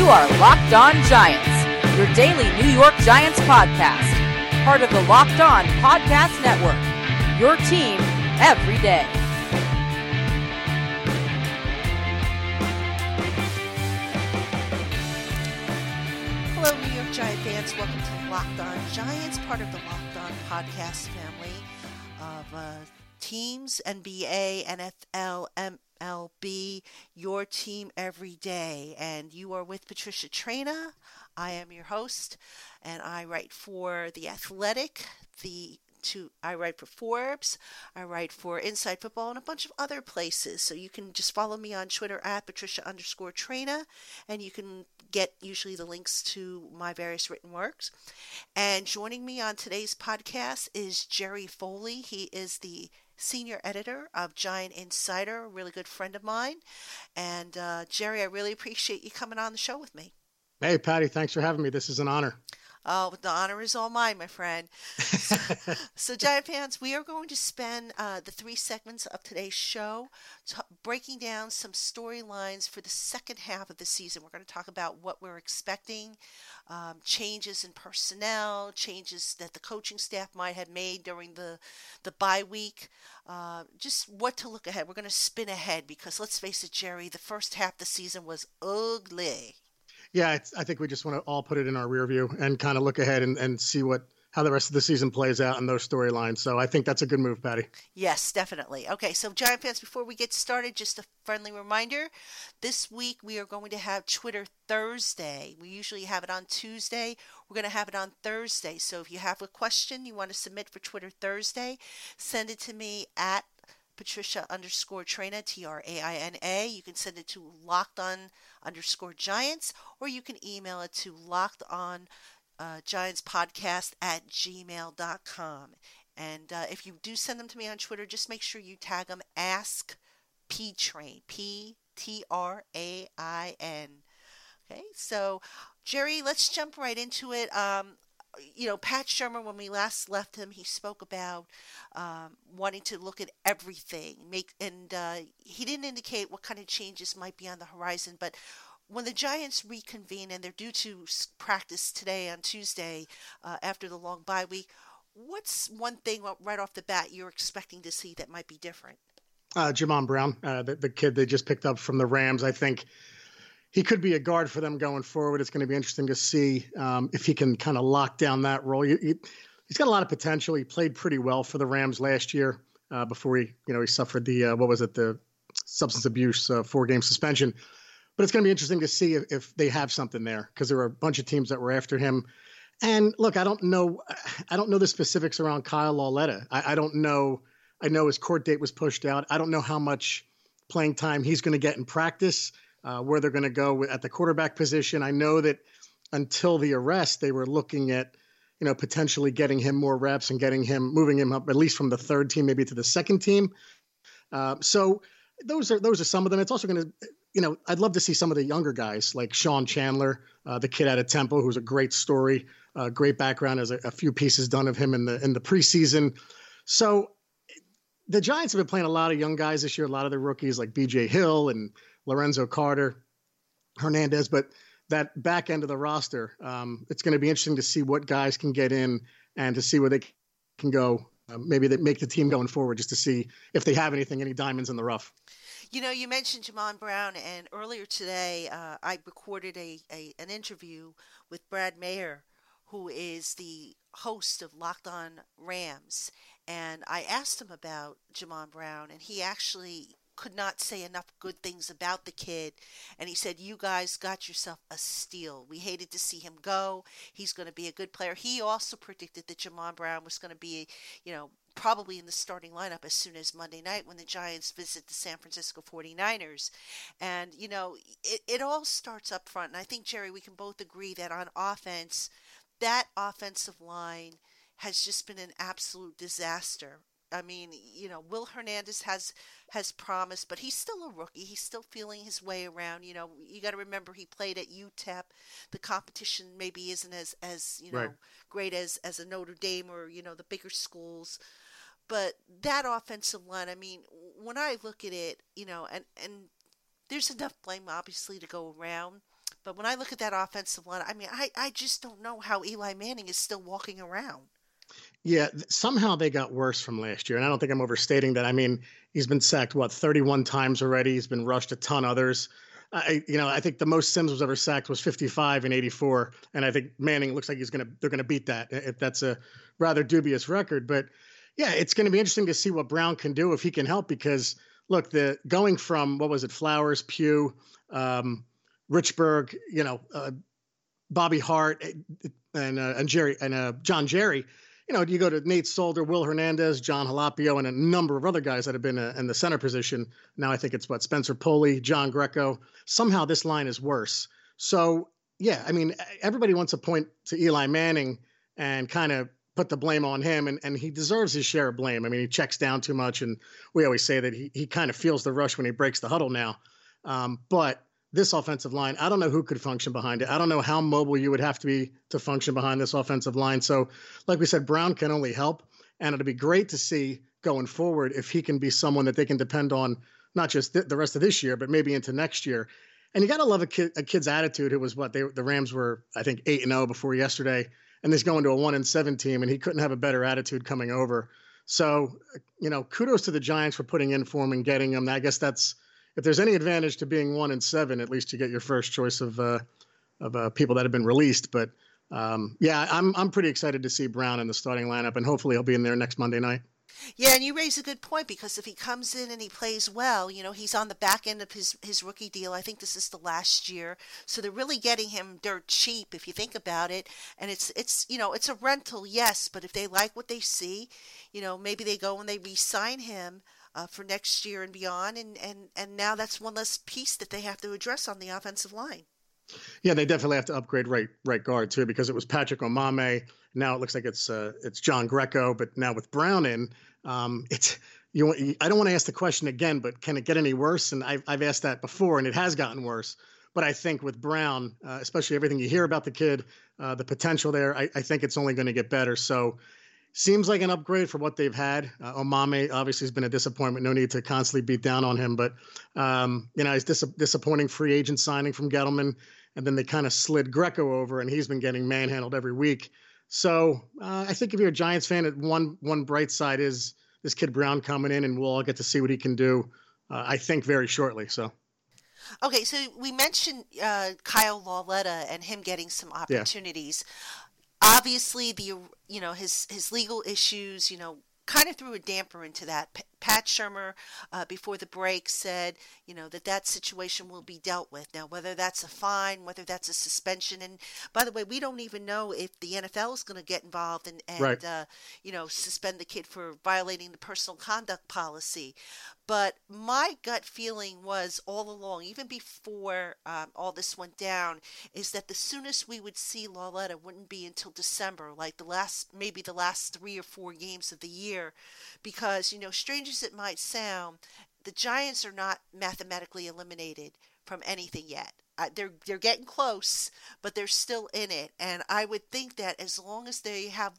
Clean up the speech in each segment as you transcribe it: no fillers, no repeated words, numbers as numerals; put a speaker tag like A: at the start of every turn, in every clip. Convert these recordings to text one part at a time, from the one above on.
A: are Locked On Giants, your daily New York Giants podcast. Part of the Locked On Podcast Network, your team every day.
B: Hello, New York Giant fans. Welcome to Locked On Giants, part of the Locked On Podcast family of teams, NBA, NFL, MLB, your team every day. And you are with Patricia Traina. I am your host, and I write for The Athletic, I write for Forbes, I write for Inside Football, and a bunch of other places. So you can just follow me on Twitter at Patricia_Traina, and you can get usually the links to my various written works. And joining me on today's podcast is Jerry Foley. He is the senior editor of Giant Insider, a really good friend of mine. And Jerry, I really appreciate you coming on the show with me.
C: Hey, Patty, thanks for having me. This is an honor.
B: Oh, the honor is all mine, my friend. So, Giant fans, we are going to spend the 3 segments of today's show breaking down some storylines for the second half of the season. We're going to talk about what we're expecting, changes in personnel, changes that the coaching staff might have made during the bye week, just what to look ahead. We're going to spin ahead because, let's face it, Jerry, the first half of the season was ugly.
C: Yeah, I think we just want to all put it in our rear view and kind of look ahead and see how the rest of the season plays out in those storylines. So I think that's a good move, Patty.
B: Yes, definitely. Okay, so Giant fans, before we get started, just a friendly reminder. This week we are going to have Twitter Thursday. We usually have it on Tuesday. We're going to have it on Thursday. So if you have a question you want to submit for Twitter Thursday, send it to me at Patricia_Traina, Traina. You can send it to LockedOn_Giants, or you can email it to LockedOnGiantsPodcast@gmail.com. And if you do send them to me on Twitter, just make sure you tag them Ask P-Train, P-T-R-A-I-N. Okay, so Jerry, let's jump right into it. Pat Shurmur, when we last left him, he spoke about wanting to look at everything. He didn't indicate what kind of changes might be on the horizon. But when the Giants reconvene, and they're due to practice today on Tuesday after the long bye week, what's one thing right off the bat you're expecting to see that might be different?
C: Jamon Brown, the kid they just picked up from the Rams, I think he could be a guard for them going forward. It's going to be interesting to see if he can kind of lock down that role. He's got a lot of potential. He played pretty well for the Rams last year before he suffered the substance abuse 4-game suspension. But it's going to be interesting to see if they have something there, because there were a bunch of teams that were after him. And look, I don't know the specifics around Kyle Lauletta. I don't know. I know his court date was pushed out. I don't know how much playing time he's going to get in practice. Where they're going to go at the quarterback position. I know that until the arrest, they were looking at, potentially getting him more reps and moving him up at least from the third team, maybe to the second team. So those are some of them. It's also going to, I'd love to see some of the younger guys like Sean Chandler, the kid out of Temple, who's a great story, great background. There's a few pieces done of him in the preseason. So the Giants have been playing a lot of young guys this year, a lot of the rookies like B.J. Hill and Lorenzo Carter, Hernandez, but that back end of the roster, it's going to be interesting to see what guys can get in and to see where they can go. Maybe they make the team going forward, just to see if they have any diamonds in the rough.
B: You mentioned Jamon Brown, and earlier today I recorded an interview with Brad Mayer, who is the host of Locked On Rams, and I asked him about Jamon Brown, and he actually could not say enough good things about the kid. And he said, you guys got yourself a steal. We hated to see him go. He's going to be a good player. He also predicted that Jamon Brown was going to be, probably in the starting lineup as soon as Monday night when the Giants visit the San Francisco 49ers. And, it all starts up front. And I think, Jerry, we can both agree that on offense, that offensive line has just been an absolute disaster. I mean, Will Hernandez has promise, but he's still a rookie. He's still feeling his way around. You got to remember he played at UTEP. The competition maybe isn't as
C: right.
B: great as a Notre Dame or, the bigger schools. But that offensive line, I mean, when I look at it, and there's enough blame obviously to go around, But when I look at that offensive line, I mean, I just don't know how Eli Manning is still walking around.
C: Yeah, somehow they got worse from last year. And I don't think I'm overstating that. I mean, he's been sacked, 31 times already. He's been rushed a ton others. I think the most Sims was ever sacked was 55 in 84. And I think Manning looks like they're going to beat that, if that's a rather dubious record. But yeah, it's going to be interesting to see what Brown can do if he can help, because look, going from, what was it? Flowers, Pugh, Richburg, Bobby Hart and Jerry and John Jerry. You go to Nate Solder, Will Hernandez, John Halapio, and a number of other guys that have been in the center position. Now I think it's Spencer Pulley, John Greco. Somehow this line is worse. So, yeah, I mean, everybody wants to point to Eli Manning and kind of put the blame on him, and he deserves his share of blame. I mean, he checks down too much, and we always say that he kind of feels the rush when he breaks the huddle now. But this offensive line, I don't know who could function behind it. I don't know how mobile you would have to be to function behind this offensive line. So, like we said, Brown can only help, and it'll be great to see going forward if he can be someone that they can depend on, not just the rest of this year, but maybe into next year. And you got to love a kid's attitude. It was the Rams were, I think, 8-0 before yesterday, and he's going to a 1-7 team, and he couldn't have a better attitude coming over. So, kudos to the Giants for putting in for him and getting him. I guess that's, if there's any advantage to being 1-7, at least you get your first choice of people that have been released. But yeah, I'm pretty excited to see Brown in the starting lineup, and hopefully he'll be in there next Monday night.
B: Yeah, and you raise a good point, because if he comes in and he plays well, he's on the back end of his rookie deal. I think this is the last year. So they're really getting him dirt cheap if you think about it. And it's a rental, yes, but if they like what they see, maybe they go and they re-sign him for next year and beyond. And now that's one less piece that they have to address on the offensive line.
C: Yeah, they definitely have to upgrade right guard too, because it was Patrick Omameh. Now it looks like it's John Greco, but now with Brown in, I don't want to ask the question again, but can it get any worse? And I've asked that before, and it has gotten worse. But I think with Brown, especially everything you hear about the kid, the potential there, I think it's only going to get better. So seems like an upgrade for what they've had. Omameh obviously has been a disappointment. No need to constantly beat down on him, but he's disappointing free agent signing from Gettleman. And then they kind of slid Greco over, and he's been getting manhandled every week. So I think if you're a Giants fan, one bright side is this kid Brown coming in, and we'll all get to see what he can do, I think, very shortly. So.
B: Okay, so we mentioned Kyle Lauletta and him getting some opportunities. Yeah. Obviously, his legal issues, kind of threw a damper into that. Pat Shurmur, before the break, said, that situation will be dealt with. Now, whether that's a fine, whether that's a suspension, and by the way, we don't even know if the NFL is going to get involved and
C: right.
B: Suspend the kid for violating the personal conduct policy. But my gut feeling was all along, even before all this went down, is that the soonest we would see Lauletta wouldn't be until December, like the last 3 or 4 games of the year, because, strange as it might sound, the Giants are not mathematically eliminated from anything yet. They're getting close, but they're still in it, and I would think that as long as they have,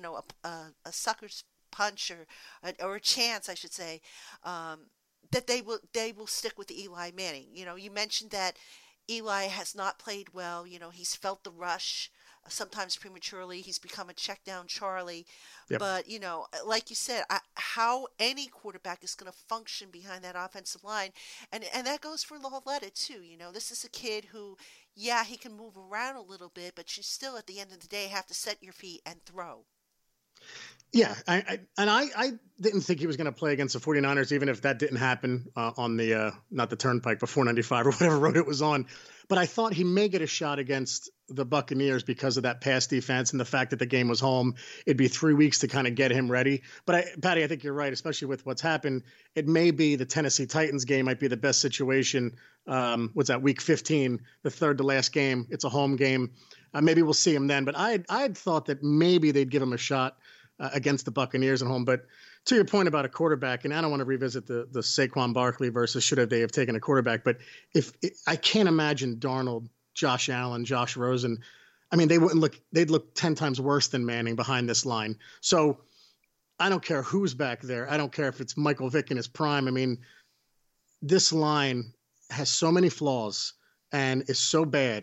B: a sucker's punch or a chance, I should say, that they will stick with Eli Manning. You mentioned that Eli has not played well. He's felt the rush, sometimes prematurely. He's become a check down Charlie. Yep. But, like you said, how any quarterback is going to function behind that offensive line. And that goes for Lauletta, too. This is a kid who, yeah, he can move around a little bit, but you still, at the end of the day, have to set your feet and throw.
C: Yeah, I didn't think he was going to play against the 49ers, even if that didn't happen on the, not the Turnpike, but 495 or whatever road it was on. But I thought he may get a shot against the Buccaneers because of that pass defense and the fact that the game was home. It'd be 3 weeks to kind of get him ready. But Patty, I think you're right, especially with what's happened. It may be the Tennessee Titans game might be the best situation. What's that, week 15, the third to last game. It's a home game. Maybe we'll see him then. But I had thought that maybe they'd give him a shot against the Buccaneers at home. But to your point about a quarterback, and I don't want to revisit the Saquon Barkley versus should they have taken a quarterback, but I can't imagine Darnold, Josh Allen, Josh Rosen. I mean, they'd look 10 times worse than Manning behind this line. So I don't care who's back there. I don't care if it's Michael Vick in his prime. I mean, this line has so many flaws and is so bad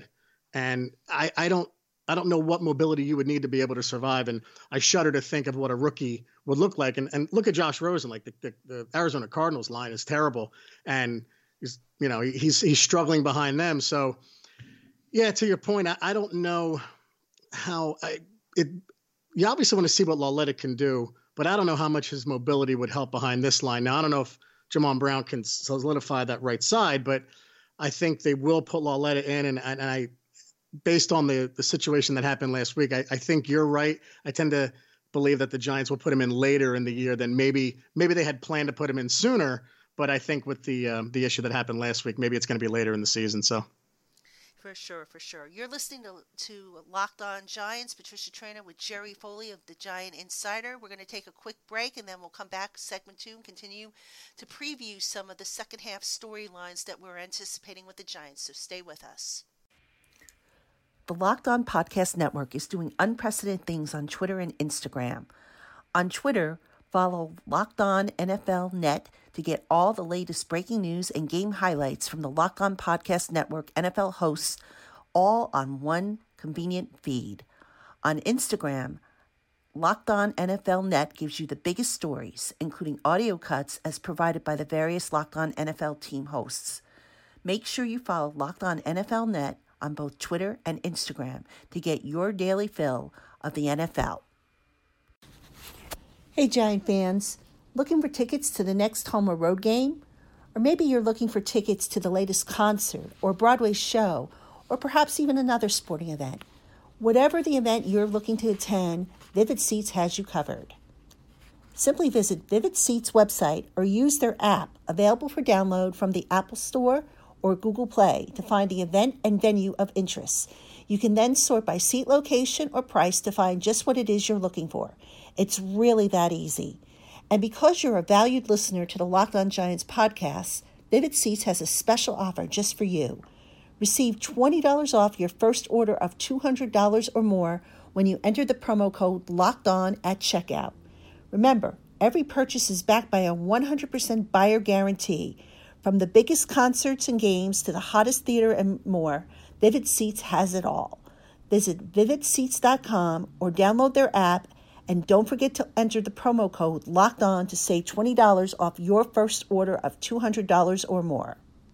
C: And I don't know what mobility you would need to be able to survive. And I shudder to think of what a rookie would look like. And look at Josh Rosen. Like the Arizona Cardinals line is terrible, and he's struggling behind them. So yeah, to your point, I don't know how you obviously want to see what Lauletta can do, but I don't know how much his mobility would help behind this line. Now, I don't know if Jamon Brown can solidify that right side, but I think they will put Lauletta in, and I, based on the situation that happened last week, I think you're right. I tend to believe that the Giants will put him in later in the year than maybe they had planned to put him in sooner. But I think with the issue that happened last week, maybe it's going to be later in the season. So.
B: For sure. You're listening to Locked On Giants, Patricia Traina with Jerry Foley of the Giant Insider. We're going to take a quick break, and then we'll come back segment 2 and continue to preview some of the second half storylines that we're anticipating with the Giants. So stay with us. The Locked On Podcast Network is doing unprecedented things on Twitter and Instagram. On Twitter, follow Locked On NFL Net to get all the latest breaking news and game highlights from the Locked On Podcast Network NFL hosts, all on one convenient feed. On Instagram, Locked On NFL Net gives you the biggest stories, including audio cuts as provided by the various Locked On NFL team hosts. Make sure you follow Locked On NFL Net on both Twitter and Instagram to get your daily fill of the NFL. Hey, Giant fans. Looking for tickets to the next home or road game? Or maybe you're looking for tickets to the latest concert or Broadway show, or perhaps even another sporting event. Whatever the event you're looking to attend, Vivid Seats has you covered. Simply visit Vivid Seats' website or use their app, available for download from the Apple Store or Google Play, to find the event and venue of interest. You can then sort by seat location or price to find just what it is you're looking for. It's really that easy. And because you're a valued listener to the Locked On Giants podcast, Vivid Seats has a special offer just for you. Receive $20 off your first order of $200 or more when you enter the promo code Locked On at checkout. Remember, every purchase is backed by a 100% buyer guarantee. From the biggest concerts and games to the hottest theater and more, Vivid Seats has it all. Visit vividseats.com or download their app. And don't forget to enter the promo code Locked On to save $20 off your first order of $200 or more.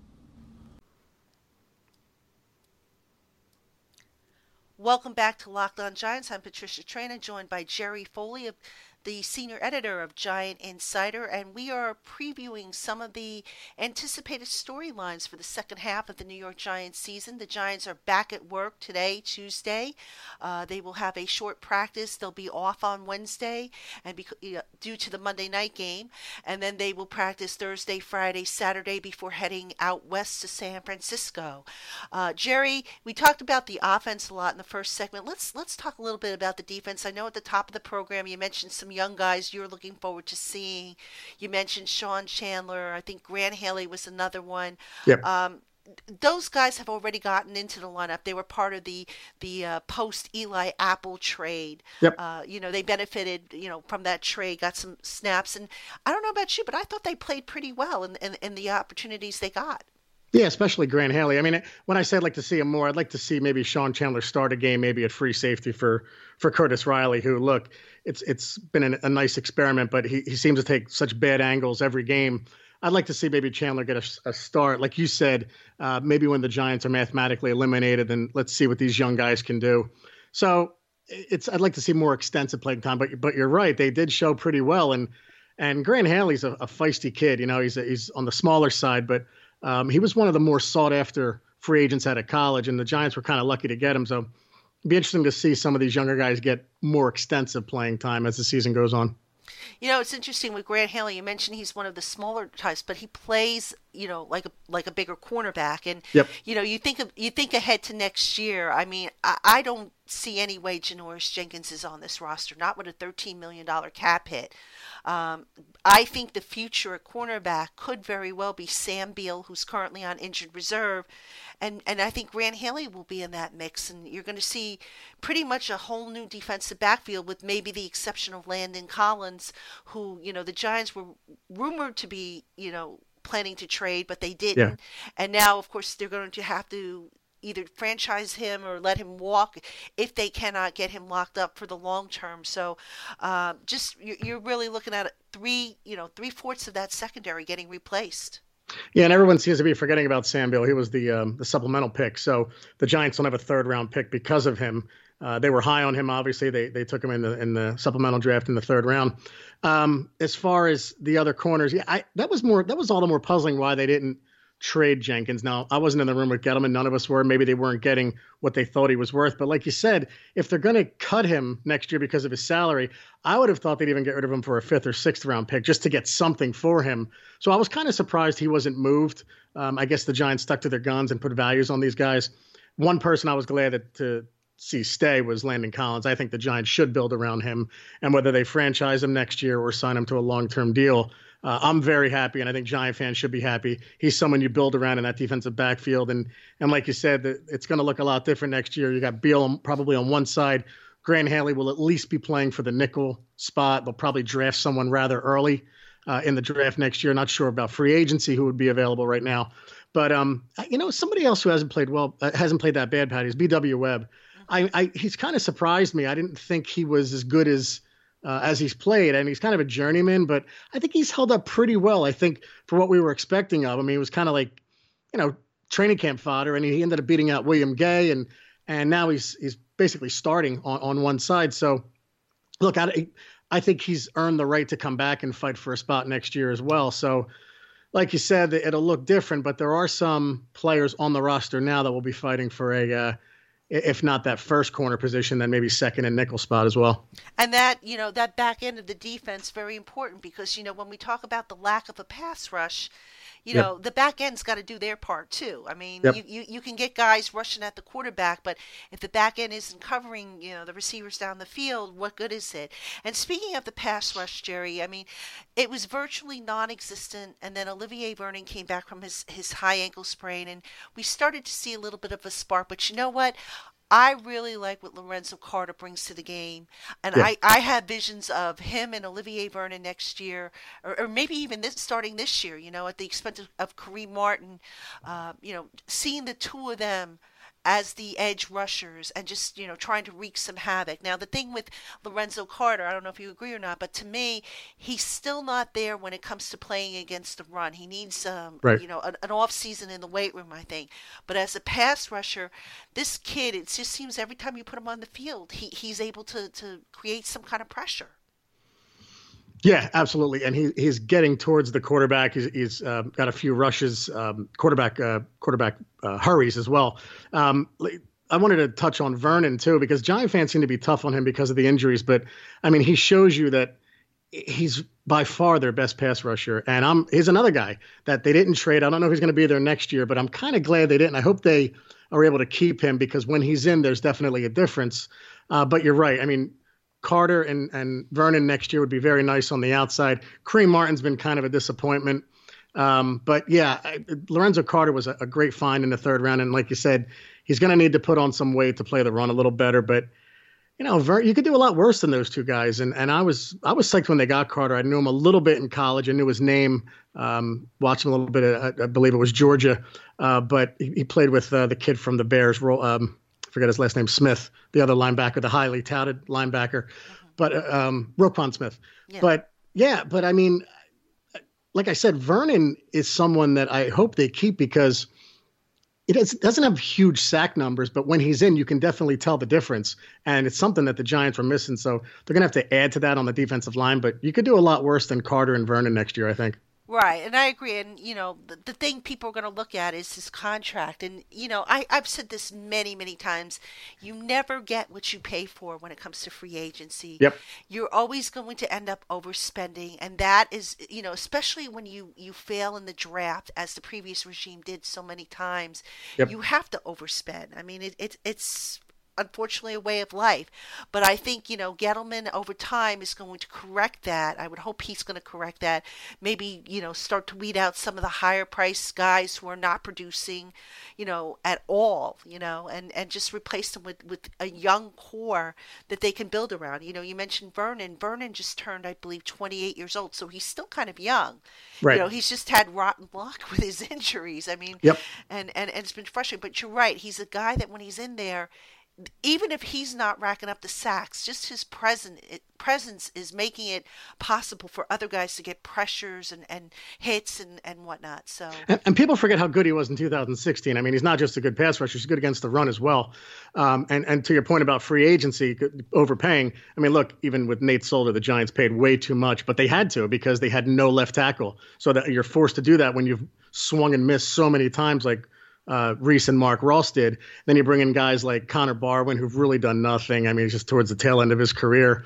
B: Welcome back to Locked On Giants. I'm Patricia Traina, joined by Jerry Foley, the senior editor of Giant Insider, and we are previewing some of the anticipated storylines for the second half of the New York Giants season. The Giants are back at work today, Tuesday. They will have a short practice. They'll be off on Wednesday and due to the Monday night game, and then they will practice Thursday, Friday, Saturday before heading out west to San Francisco. Jerry, we talked about the offense a lot in the first segment. Let's talk a little bit about the defense. I know at the top of the program you mentioned some young guys you're looking forward to seeing. You mentioned Sean Chandler. I think Grant Haley was another one.
C: Yep.
B: Those guys have already gotten into the lineup. They were part of the post Eli Apple trade.
C: Yep.
B: They benefited, from that trade, got some snaps. And I don't know about you, but I thought they played pretty well in the opportunities they got.
C: Yeah, especially Grant Haley. I mean, when I say I'd like to see him more, I'd like to see maybe Sean Chandler start a game, maybe at free safety for Curtis Riley, who, look, it's been a nice experiment, but he seems to take such bad angles every game. I'd like to see maybe Chandler get a start. Like you said, maybe when the Giants are mathematically eliminated, then let's see what these young guys can do. So I'd like to see more extensive playing time, but you're right. They did show pretty well. And Grant Haley's a feisty kid. He's on the smaller side, but he was one of the more sought-after free agents out of college, and the Giants were kind of lucky to get him. So it'd be interesting to see some of these younger guys get more extensive playing time as the season goes on.
B: It's interesting with Grant Haley. You mentioned he's one of the smaller types, but he plays, like a bigger cornerback. And
C: yep.
B: You think ahead to next year. I mean, I don't see any way Janoris Jenkins is on this roster, not with a $13 million cap hit. I think the future at cornerback could very well be Sam Beal, who's currently on injured reserve. And I think Grant Haley will be in that mix. And you're going to see pretty much a whole new defensive backfield with maybe the exception of Landon Collins, who, the Giants were rumored to be, planning to trade, but they didn't.
C: Yeah.
B: And now, of course, they're going to have to either franchise him or let him walk if they cannot get him locked up for the long term. So just you're really looking at three-fourths of that secondary getting replaced.
C: Yeah, and everyone seems to be forgetting about Sam Beal. He was the supplemental pick, so the Giants don't have a third-round pick because of him. They were high on him, obviously. They took him in the supplemental draft in the third round. As far as the other corners, that was all the more puzzling why they didn't trade Jenkins. Now, I wasn't in the room with Gettleman. None of us were. Maybe they weren't getting what they thought he was worth. But like you said, if they're going to cut him next year because of his salary, I would have thought they'd even get rid of him for a 5th or 6th round pick just to get something for him. So I was kind of surprised he wasn't moved. I guess the Giants stuck to their guns and put values on these guys. One person I was glad to see stay was Landon Collins. I think the Giants should build around him, and whether they franchise him next year or sign him to a long-term deal, I'm very happy, and I think Giant fans should be happy. He's someone you build around in that defensive backfield, and like you said, it's going to look a lot different next year. You got Beal probably on one side. Grant Haley will at least be playing for the nickel spot. They'll probably draft someone rather early in the draft next year. Not sure about free agency who would be available right now, but somebody else who hasn't played that bad, Patty, is B.W. Webb. He's kind of surprised me. I didn't think he was as good as he's played, and he's kind of a journeyman, but I think he's held up pretty well. I think for what we were expecting of him, he was kind of like, training camp fodder, and he ended up beating out William Gay, and now he's basically starting on one side. So, look, I think he's earned the right to come back and fight for a spot next year as well. So, like you said, it'll look different, but there are some players on the roster now that will be fighting for if not that first corner position, then maybe second and nickel spot as well.
B: And that, that back end of the defense, very important because, when we talk about the lack of a pass rush, the back end's got to do their part too. I mean, you can get guys rushing at the quarterback, but if the back end isn't covering, the receivers down the field, what good is it? And speaking of the pass rush, Jerry, I mean, it was virtually non-existent, and then Olivier Vernon came back from his high ankle sprain, and we started to see a little bit of a spark. But you know what? I really like what Lorenzo Carter brings to the game. And I have visions of him and Olivier Vernon next year, or maybe even starting this year, at the expense of Kareem Martin, seeing the two of them as the edge rushers and just, trying to wreak some havoc. Now, the thing with Lorenzo Carter, I don't know if you agree or not, but to me, he's still not there when it comes to playing against the run. He needs, an off season in the weight room, I think. But as a pass rusher, this kid, it just seems every time you put him on the field, he's able to create some kind of pressure.
C: Yeah, absolutely. And he's getting towards the quarterback. He's got a few rushes, quarterback hurries as well. I wanted to touch on Vernon too, because Giant fans seem to be tough on him because of the injuries. But I mean, he shows you that he's by far their best pass rusher. And he's another guy that they didn't trade. I don't know if he's going to be there next year, but I'm kind of glad they didn't. I hope they are able to keep him because when he's in, there's definitely a difference. But you're right. I mean, Carter and Vernon next year would be very nice on the outside. Kareem Martin's been kind of a disappointment. But yeah, Lorenzo Carter was a great find in the third round. And like you said, he's going to need to put on some weight to play the run a little better. But, you could do a lot worse than those two guys. And I was psyched when they got Carter. I knew him a little bit in college. I knew his name, watched him a little bit. I believe it was Georgia. But he played with the kid from the Bears, forget his last name, Smith, the other linebacker, the highly touted linebacker, but Roquan Smith. Yeah. But I mean, like I said, Vernon is someone that I hope they keep because it doesn't have huge sack numbers, but when he's in, you can definitely tell the difference. And it's something that the Giants were missing. So they're going to have to add to that on the defensive line, but you could do a lot worse than Carter and Vernon next year, I think.
B: Right, and I agree. And, the thing people are going to look at is his contract. And, I've said this many, many times. You never get what you pay for when it comes to free agency.
C: Yep.
B: You're always going to end up overspending. And that is, especially when you fail in the draft, as the previous regime did so many times, you have to overspend. I mean, it's unfortunately a way of life. But I think, Gettleman over time is going to correct that. I would hope he's going to correct that. Maybe, start to weed out some of the higher priced guys who are not producing, at all, and just replace them with a young core that they can build around. You mentioned Vernon. Vernon just turned, I believe, 28 years old, so he's still kind of young.
C: Right.
B: He's just had rotten luck with his injuries. I mean,
C: yep.
B: and it's been frustrating. But you're right. He's a guy that when he's in there, even if he's not racking up the sacks, just his presence is making it possible for other guys to get pressures and hits and whatnot. So
C: and people forget how good he was in 2016. I mean, he's not just a good pass rusher; he's good against the run as well. And to your point about free agency overpaying, I mean, look, even with Nate Solder, the Giants paid way too much, but they had to because they had no left tackle. So that you're forced to do that when you've swung and missed so many times, like Reese and Mark Ross did. Then you bring in guys like Connor Barwin, who've really done nothing. I mean, he's just towards the tail end of his career.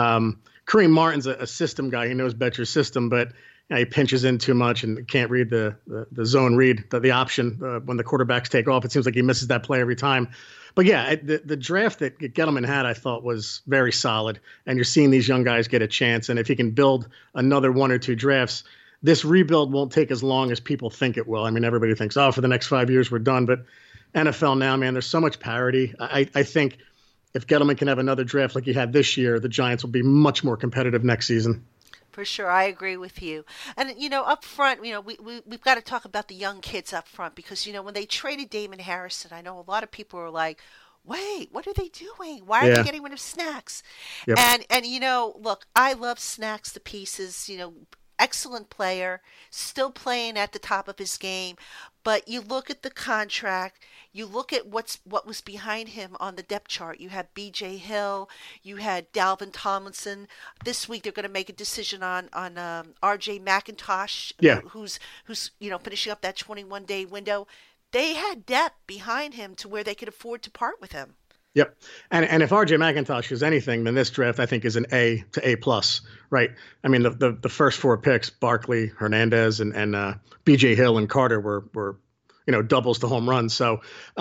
C: Kareem Martin's a system guy. He knows Betcher's system, but he pinches in too much and can't read the zone read, the option when the quarterbacks take off. It seems like he misses that play every time. But yeah, the draft that Gettleman had, I thought, was very solid. And you're seeing these young guys get a chance. And if he can build another one or two drafts, this rebuild won't take as long as people think it will. I mean, everybody thinks, for the next 5 years, we're done. But NFL now, man, there's so much parity. I think if Gettleman can have another draft like he had this year, the Giants will be much more competitive next season.
B: For sure. I agree with you. And, up front, we've got to talk about the young kids up front because, when they traded Damon Harrison, I know a lot of people are like, wait, what are they doing? Why are they getting rid of Snacks?
C: Yep.
B: And look, I love Snacks to pieces, excellent player, still playing at the top of his game. But you look at the contract, you look at what was behind him on the depth chart. You had B.J. Hill, you had Dalvin Tomlinson. This week they're going to make a decision on R.J. McIntosh, who's finishing up that 21-day window. They had depth behind him to where they could afford to part with him.
C: Yep. And if R.J. McIntosh is anything, then this draft, I think, is an A to A+, right? I mean, the first four picks, Barkley, Hernandez, and B.J. Hill and Carter were doubles to home runs. So,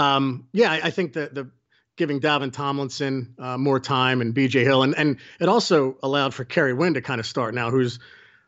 C: I think that the giving Dalvin Tomlinson more time and B.J. Hill, and it also allowed for Kerry Wynn to kind of start now, who's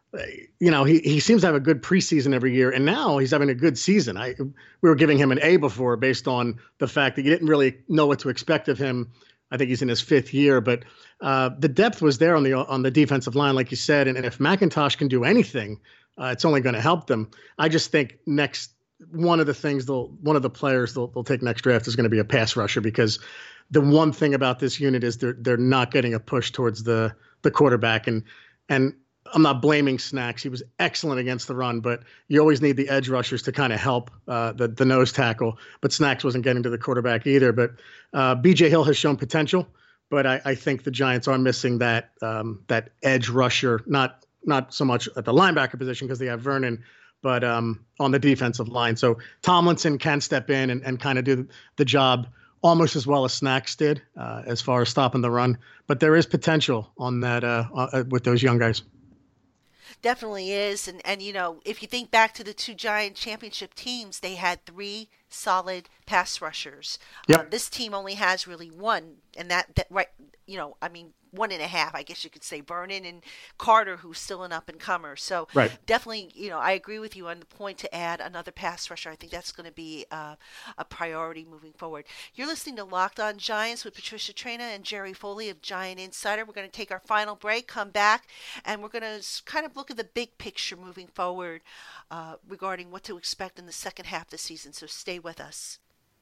C: he seems to have a good preseason every year, and now he's having a good season. We were giving him an A before based on the fact that you didn't really know what to expect of him. I think he's in his fifth year, but the depth was there on the defensive line, like you said, and if McIntosh can do anything, it's only going to help them. I just think one of the players they'll take next draft is going to be a pass rusher, because the one thing about this unit is they're not getting a push towards the quarterback, and I'm not blaming Snacks. He was excellent against the run, but you always need the edge rushers to kind of help the nose tackle. But Snacks wasn't getting to the quarterback either. But B.J. Hill has shown potential, but I think the Giants are missing that edge rusher, not so much at the linebacker position because they have Vernon, but on the defensive line. So Tomlinson can step in and kind of do the job almost as well as Snacks did as far as stopping the run. But there is potential on that with those young guys.
B: Definitely is. And if you think back to the two Giant championship teams, they had three solid pass rushers.
C: Yep.
B: This team only has really one, and that right, one and a half, I guess you could say, Vernon and Carter, who's still an up-and-comer. So
C: right.
B: Definitely, I agree with you on the point to add another pass rusher. I think that's going to be a priority moving forward. You're listening to Locked On Giants with Patricia Traina and Jerry Foley of Giant Insider. We're going to take our final break, come back, and we're going to kind of look at the big picture moving forward regarding what to expect in the second half of the season. So stay with us.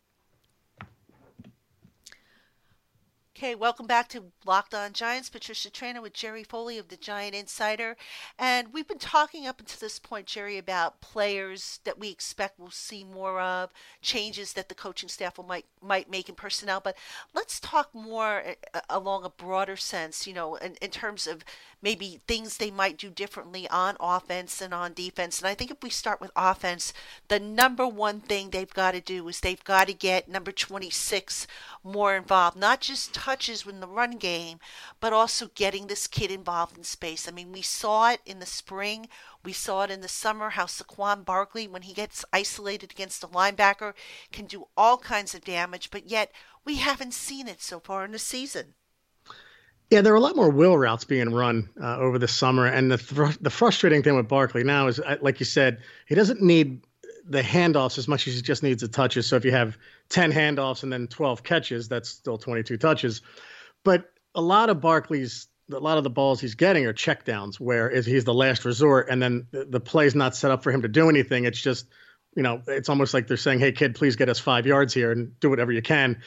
B: Okay, welcome back to Locked On Giants. Patricia Traina with Jerry Foley of the Giant Insider. And we've been talking up until this point, Jerry, about players that we expect we'll see more of, changes that the coaching staff might make in personnel. But let's talk more along a broader sense, in terms of maybe things they might do differently on offense and on defense. And I think if we start with offense, the number one thing they've got to do is they've got to get number 26 more involved, not just touches in the run game, but also getting this kid involved in space. I mean, we saw it in the spring. We saw it in the summer, how Saquon Barkley, when he gets isolated against a linebacker, can do all kinds of damage, but yet we haven't seen it so far in the season.
C: Yeah, there are a lot more wheel routes being run over the summer, and the frustrating thing with Barkley now is, like you said, he doesn't need the handoffs as much as he just needs the touches. So if you have 10 handoffs and then 12 catches, that's still 22 touches. But a lot of the balls he's getting are checkdowns, where he's the last resort, and then the play's not set up for him to do anything. It's just, it's almost like they're saying, "Hey, kid, please get us 5 yards here and do whatever you can."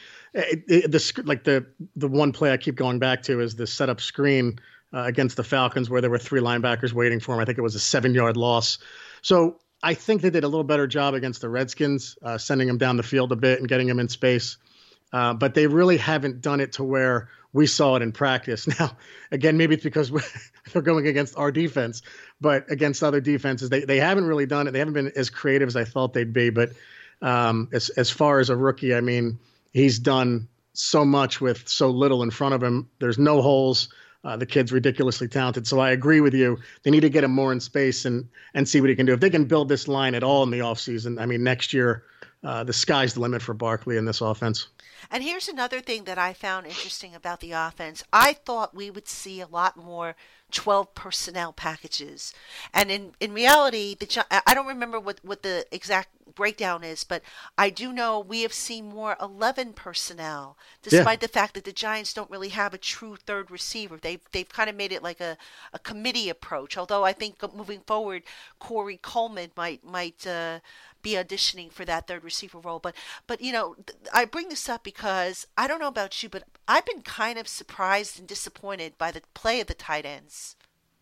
C: The one play I keep going back to is the setup screen against the Falcons, where there were 3 linebackers waiting for him. I think it was a 7-yard loss. So I think they did a little better job against the Redskins, sending him down the field a bit and getting him in space. But they really haven't done it to where we saw it in practice. Now, again, maybe it's because they're going against our defense, but against other defenses, they haven't really done it. They haven't been as creative as I thought they'd be. But as far as a rookie, I mean, he's done so much with so little in front of him. There's no holes. The kid's ridiculously talented. So I agree with you. They need to get him more in space and see what he can do. If they can build this line at all in the offseason, I mean, next year, the sky's the limit for Barkley in this offense.
B: And here's another thing that I found interesting about the offense. I thought we would see a lot more 12 personnel packages. And in reality, I don't remember what the exact breakdown is, but I do know we have seen more 11 personnel, despite the fact that the Giants don't really have a true third receiver. They've kind of made it like a committee approach, although I think moving forward, Corey Coleman might be auditioning for that third receiver role. But I bring this up because I don't know about you, but I've been kind of surprised and disappointed by the play of the tight ends.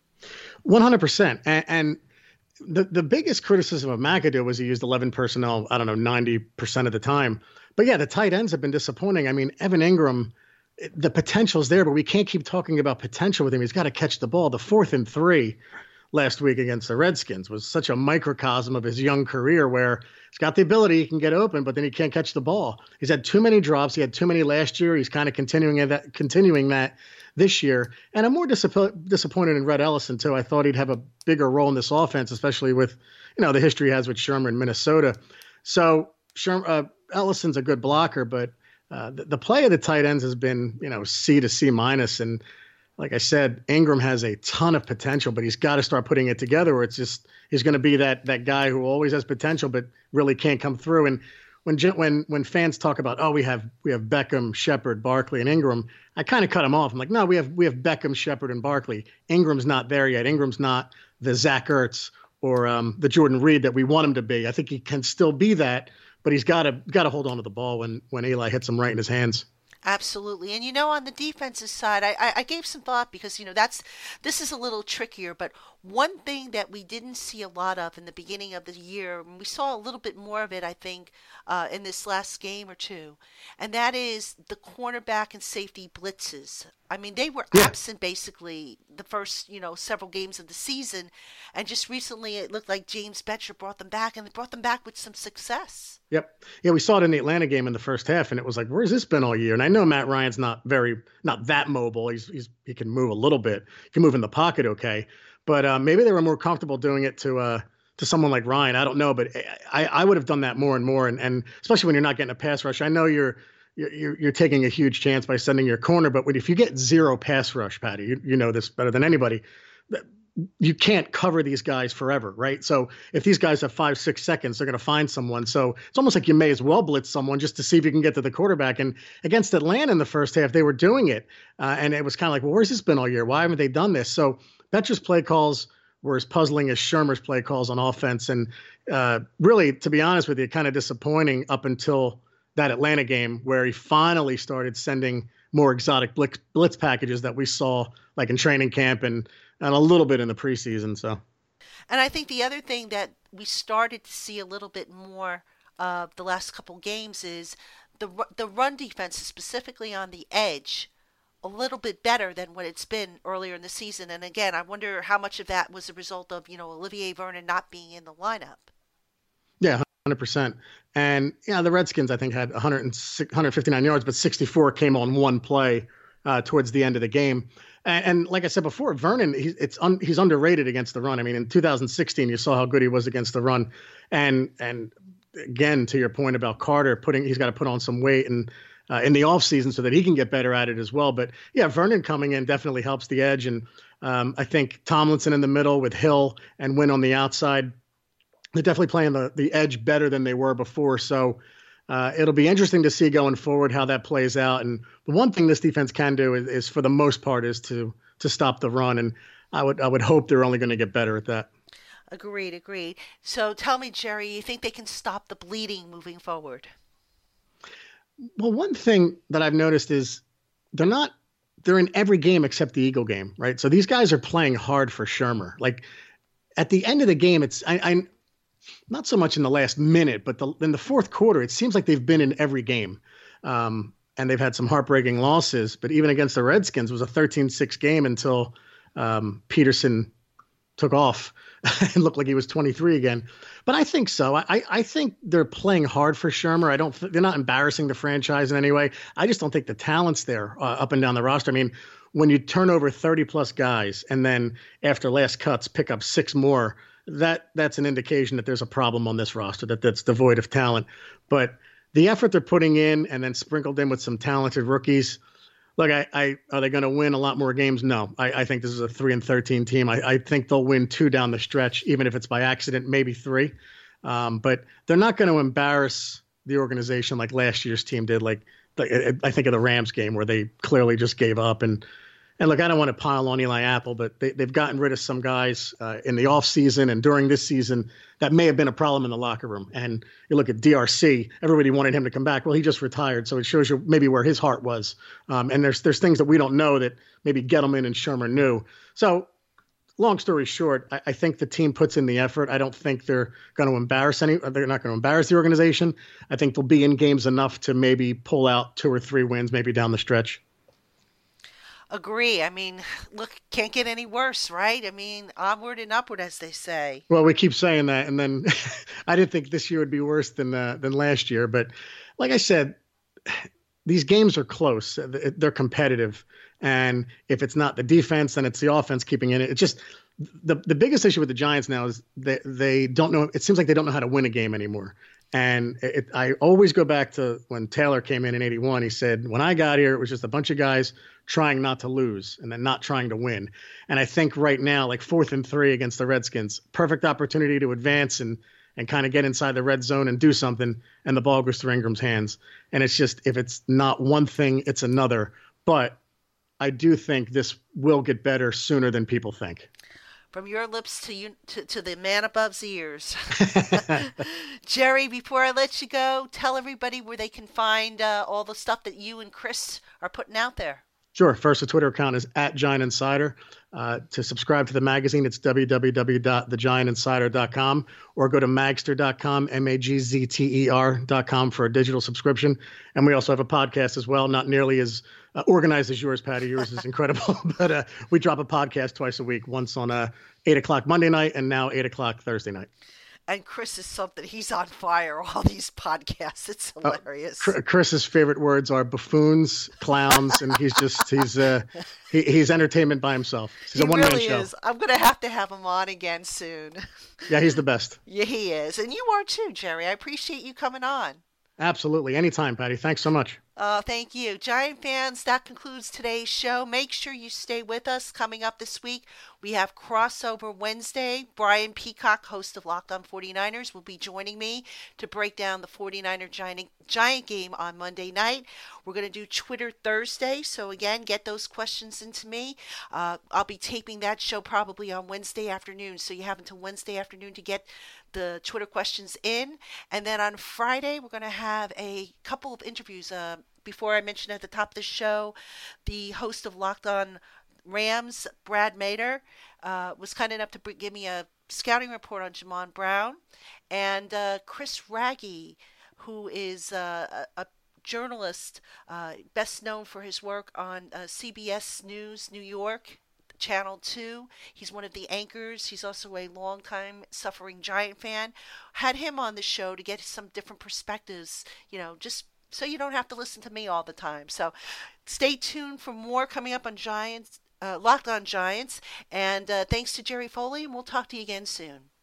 C: 100%. And the biggest criticism of McAdoo was he used 11 personnel, 90% of the time. But yeah, the tight ends have been disappointing. I mean, Evan Ingram, the potential's there, but we can't keep talking about potential with him. He's got to catch the ball. The 4th and 3 last week against the Redskins was such a microcosm of his young career, where he's got the ability, he can get open, but then he can't catch the ball. He's had too many drops. He had too many last year. He's kind of continuing that this year. And I'm more disappointed in Rhett Ellison too. I thought he'd have a bigger role in this offense, especially with, the history he has with Shermer in Minnesota. So Ellison's a good blocker, but the play of the tight ends has been, C to C minus. And like I said, Ingram has a ton of potential, but he's got to start putting it together, or it's just he's going to be that guy who always has potential but really can't come through. And when fans talk about, we have Beckham, Shepard, Barkley, and Ingram, I kind of cut him off. I'm like, no, we have Beckham, Shepard, and Barkley. Ingram's not there yet. Ingram's not the Zach Ertz or the Jordan Reed that we want him to be. I think he can still be that, but he's got to hold on to the ball when Eli hits him right in his hands.
B: Absolutely. And on the defensive side, I gave some thought because, this is a little trickier, but one thing that we didn't see a lot of in the beginning of the year, and we saw a little bit more of it, I think, in this last game or two, and that is the cornerback and safety blitzes. I mean, they were absent basically the first, several games of the season, and just recently it looked like James Bettcher brought them back, and they brought them back with some success.
C: Yep. Yeah, we saw it in the Atlanta game in the first half, and it was like, where's this been all year? And I know Matt Ryan's not that mobile. He can move a little bit. He can move in the pocket okay. But maybe they were more comfortable doing it to someone like Ryan. I don't know, but I would have done that more and more, and especially when you're not getting a pass rush. I know you're taking a huge chance by sending your corner, but if you get zero pass rush, Patty, you know this better than anybody, you can't cover these guys forever, right? So if these guys have 5-6 seconds, they're going to find someone. So it's almost like you may as well blitz someone just to see if you can get to the quarterback. And against Atlanta in the first half, they were doing it. And it was kind of like, well, where's this been all year? Why haven't they done this? So Bettcher's play calls were as puzzling as Shermer's play calls on offense. And really, to be honest with you, kind of disappointing up until that Atlanta game where he finally started sending more exotic blitz packages that we saw like in training camp and a little bit in the preseason. So,
B: and I think the other thing that we started to see a little bit more of the last couple games is the run defense, specifically on the edge, a little bit better than what it's been earlier in the season. And again, I wonder how much of that was a result of, Olivier Vernon not being in the lineup.
C: Yeah, 100%. And the Redskins, I think, had 159 yards, but 64 came on one play towards the end of the game. And like I said before, Vernon, he's underrated against the run. I mean, in 2016, you saw how good he was against the run. And again, to your point about Carter, he's got to put on some weight. And in the offseason so that he can get better at it as well. But yeah, Vernon coming in definitely helps the edge. And I think Tomlinson in the middle with Hill and Wynn on the outside, they're definitely playing the edge better than they were before. So it'll be interesting to see going forward how that plays out. And the one thing this defense can do is for the most part, is to stop the run. And I would hope they're only going to get better at that.
B: Agreed. So tell me, Jerry, you think they can stop the bleeding moving forward?
C: Well, one thing that I've noticed is they're in every game except the Eagle game, right? So these guys are playing hard for Shurmur. Like at the end of the game, it's I not so much in the last minute, but in the fourth quarter, it seems like they've been in every game. And they've had some heartbreaking losses, but even against the Redskins, it was a 13-6 game until Peterson took off and looked like he was 23 again. But I think so. I think they're playing hard for Shurmur. They're not embarrassing the franchise in any way. I just don't think the talent's there up and down the roster. I mean, when you turn over 30 plus guys and then after last cuts pick up 6 more, that's an indication that there's a problem on this roster that's devoid of talent. But the effort they're putting in and then sprinkled in with some talented rookies, look, are they going to win a lot more games? No. I think this is a 3-13 team. I think they'll win 2 down the stretch, even if it's by accident, maybe 3. But they're not going to embarrass the organization like last year's team did. Like I think of the Rams game where they clearly just gave up. And look, I don't want to pile on Eli Apple, but they've gotten rid of some guys in the offseason and during this season that may have been a problem in the locker room. And you look at DRC, everybody wanted him to come back. Well, he just retired, so it shows you maybe where his heart was. And there's things that we don't know that maybe Gettleman and Shurmur knew. So long story short, I think the team puts in the effort. I don't think they're going to embarrass they're not going to embarrass the organization. I think they'll be in games enough to maybe pull out 2 or 3 wins, maybe down the stretch.
B: Agree. I mean, look, can't get any worse, right? I mean, onward and upward, as they say.
C: Well, we keep saying that, and then I didn't think this year would be worse than last year. But like I said, these games are close. They're competitive, and if it's not the defense, then it's the offense keeping in it. It's just the biggest issue with the Giants now is they don't know. It seems like they don't know how to win a game anymore. And I always go back to when Taylor came in '81. He said, when I got here, it was just a bunch of guys trying not to lose and then not trying to win. And I think right now, like 4th and 3 against the Redskins, perfect opportunity to advance and kind of get inside the red zone and do something. And the ball goes through Ingram's hands. And it's just, if it's not one thing, it's another. But I do think this will get better sooner than people think.
B: From your lips to the man above's ears. Jerry, before I let you go, tell everybody where they can find all the stuff that you and Chris are putting out there.
C: Sure. First, the Twitter account is @GiantInsider. To subscribe to the magazine, it's www.thegiantinsider.com, or go to magster.com, magzter.com for a digital subscription. And we also have a podcast as well, not nearly as organized as yours, Patty. Yours is incredible. But we drop a podcast twice a week, once on 8 o'clock Monday night and now 8 o'clock Thursday night.
B: And Chris is something. He's on fire, all these podcasts. It's hilarious.
C: Chris's favorite words are buffoons, clowns, and he's entertainment by himself. He's a one-man
B: really
C: show.
B: Is. I'm going to have him on again soon.
C: Yeah, he's the best.
B: Yeah, he is. And you are too, Jerry. I appreciate you coming on.
C: Absolutely. Anytime, Patty. Thanks so much.
B: Thank you. Giant fans, that concludes today's show. Make sure you stay with us. Coming up this week, we have Crossover Wednesday. Brian Peacock, host of Locked On 49ers, will be joining me to break down the 49er Giant game on Monday night. We're going to do Twitter Thursday. So again, get those questions into me. I'll be taping that show probably on Wednesday afternoon. So you have until Wednesday afternoon to get the Twitter questions in. And then on Friday, we're going to have a couple of interviews. Before I mentioned at the top of the show, the host of Locked On Rams, Brad Mader, was kind enough to give me a scouting report on Jamon Brown. And Chris Raggi, who is a journalist best known for his work on CBS News New York, Channel 2. He's one of the anchors. He's also a longtime suffering Giant fan. Had him on the show to get some different perspectives, just so you don't have to listen to me all the time. So stay tuned for more coming up on Giants, Locked On Giants. And thanks to Jerry Foley, and we'll talk to you again soon.